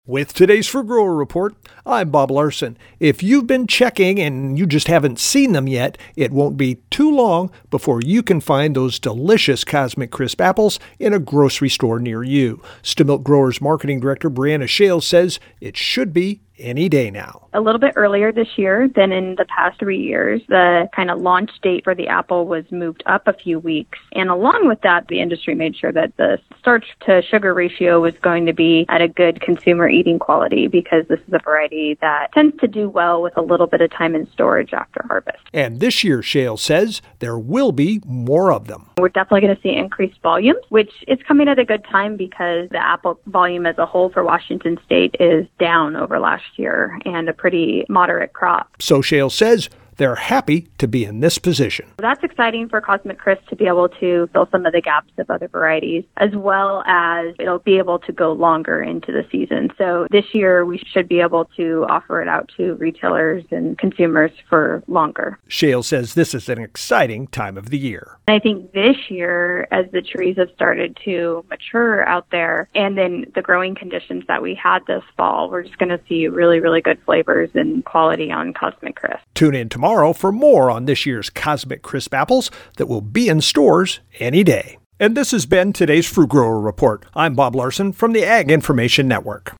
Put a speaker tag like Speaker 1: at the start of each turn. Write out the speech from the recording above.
Speaker 1: With today's Fruit Grower Report, I'm Bob Larson. If you've been checking and you just haven't seen them yet, it won't be too long before you can find those delicious Cosmic Crisp apples in a grocery store near you. Stimilk Growers Marketing Director Brianna Shales says it should be any day now.
Speaker 2: A little bit earlier this year than in the past 3 years, the kind of launch date for the apple was moved up a few weeks. And along with that, the industry made sure that the starch to sugar ratio was going to be at a good consumer eating quality, because this is a variety that tends to do well with a little bit of time in storage after harvest.
Speaker 1: And this year, Shales says, there will be more of them.
Speaker 2: We're definitely going to see increased volumes, which is coming at a good time because the apple volume as a whole for Washington State is down over last year and a pretty moderate crop.
Speaker 1: So Shales says they're happy to be in this position.
Speaker 2: That's exciting for Cosmic Crisp to be able to fill some of the gaps of other varieties, as well as it'll be able to go longer into the season. So this year we should be able to offer it out to retailers and consumers for longer.
Speaker 1: Shales says this is an exciting time of the year.
Speaker 2: I think this year, as the trees have started to mature out there, and then the growing conditions that we had this fall, we're just going to see really, really good flavors and quality on Cosmic Crisp.
Speaker 1: Tune in tomorrow for more on this year's Cosmic Crisp apples that will be in stores any day. And this has been today's Fruit Grower Report. I'm Bob Larson from the Ag Information Network.